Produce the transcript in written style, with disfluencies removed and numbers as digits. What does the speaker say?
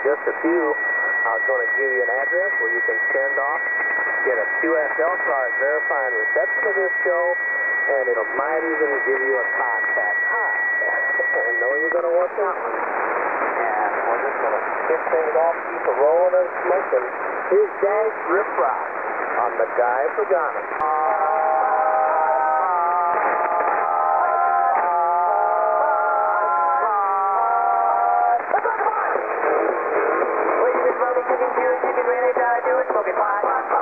just a few. I was going to give you an address where you can send off, get a QSL card verifying reception of this show, and it might even give you a contact. Hi. I know you're going to want that one. And we're just going to kick things off, keep it rolling and smoking. Here's Dash Rip Rock on the Guy for Ghana. Chicken, ready, do it, smoking pot.